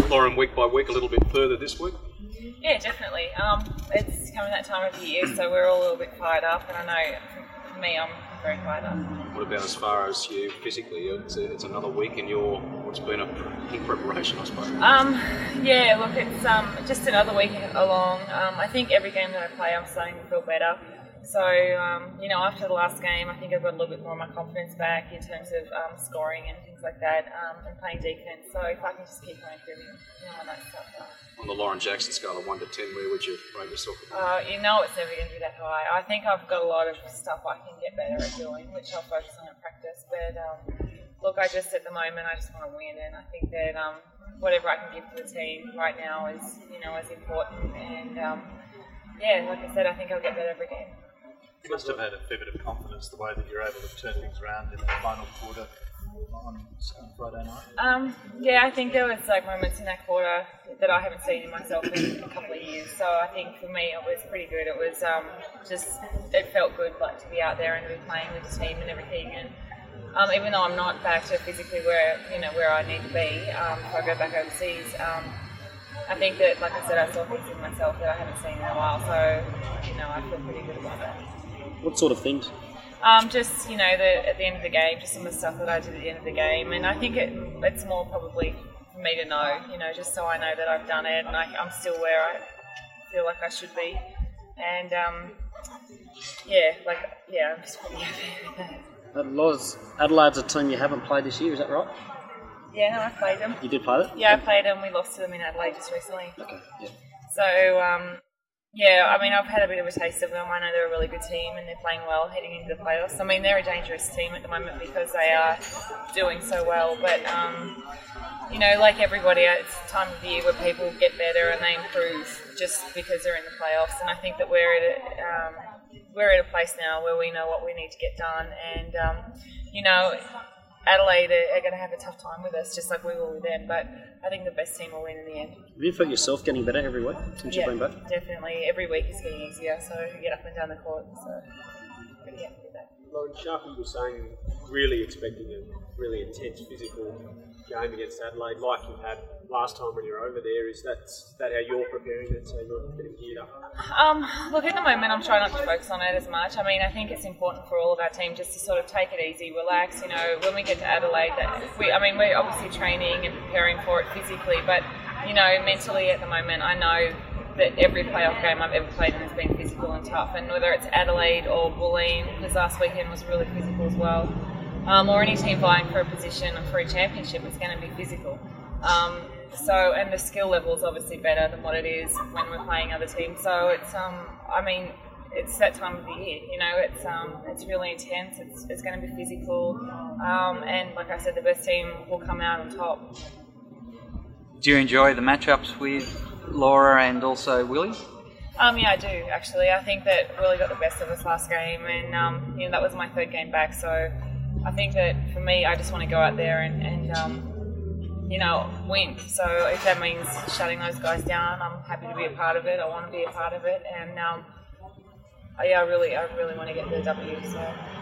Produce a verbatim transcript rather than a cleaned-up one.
Lauren, week by week, a little bit further this week? Yeah, definitely. Um, it's coming that time of the year, so we're all a little bit fired up, and I know for me, I'm very fired up. What about as far as you physically? It's, a, it's another week in your what's been a in preparation, I suppose. Um, yeah, look, it's um, just another week along. Um, I think every game that I play, I'm starting to feel better. So, um, you know, after the last game, I think I've got a little bit more of my confidence back in terms of um, scoring and things like that, um, and playing defence. So if I can just keep on improving, you know, on that stuff. Uh, on the Lauren Jackson scale of one to ten, where would you rate yourself? Uh, you know, it's never going to be that high. I think I've got a lot of stuff I can get better at doing, which I'll focus on in practice. But um, look, I just at the moment, I just want to win, and I think that um, whatever I can give to the team right now is, you know, is important. And um, yeah, like I said, I think I'll get better every game. You must have had a fair bit of confidence the way that you're able to turn things around in the final quarter on Friday night. Um, yeah, I think there was like moments in that quarter that I haven't seen in myself in a couple of years. So I think for me it was pretty good. It was um, just it felt good like to be out there and to be playing with the team and everything. And um, even though I'm not back to physically where you know where I need to be, um, if I go back overseas. Um, I think that, like I said, I saw things in myself that I haven't seen in a while. So you know, I feel pretty good about that. What sort of things? Um, just, you know, the, at the end of the game, just some of the stuff that I did at the end of the game. And I think it, it's more probably for me to know, you know, just so I know that I've done it and I, I'm still where I feel like I should be. And, um, yeah, like, yeah, I'm just pretty happy with that. Loz, Adelaide's a team you haven't played this year, is that right? Yeah, no, I played them. You did play them? Yeah, I played them. We lost to them in Adelaide just recently. Okay, yeah. So, um, yeah, I mean, I've had a bit of a taste of them. I know they're a really good team and they're playing well heading into the playoffs. I mean, they're a dangerous team at the moment because they are doing so well. But, um, you know, like everybody, it's the time of the year where people get better and they improve just because they're in the playoffs. And I think that we're at a, um, we're at a place now where we know what we need to get done. And, um, you know, Adelaide are, are going to have a tough time with us, just like we will with them. But I think the best team will win in the end. Have you felt yourself getting better every week since yeah, you've been back? Definitely. Every week is getting easier, so you get up and down the court. So pretty happy with that. Lauren, Sharpie was saying really expecting a really intense physical game against Adelaide, like you had last time when you were over there. Is that that how you're preparing it? So you're getting geared up? Um, look, at the moment, I'm trying not to focus on it as much. I mean, I think it's important for all of our team just to sort of take it easy, relax. You know, when we get to Adelaide, that we, I mean, we're obviously training and preparing for it physically, but you know, mentally at the moment, I know that every playoff game I've ever played in has been physical and tough, and whether it's Adelaide or Bulleen, because last weekend was really physical as well. Um, or any team vying for a position for a championship, it's going to be physical. Um, so, and the skill level is obviously better than what it is when we're playing other teams. So it's, um, I mean, it's that time of the year. You know, it's um, it's really intense. It's it's going to be physical, um, and like I said, the best team will come out on top. Do you enjoy the matchups with Laura and also Willie? Um, yeah, I do actually. I think that Willie got the best of us last game, and um, you know that was my third game back. So I think that for me, I just want to go out there and, and um, you know, win. So if that means shutting those guys down, I'm happy to be a part of it. I want to be a part of it, and um, yeah, I really, I really want to get the W. So.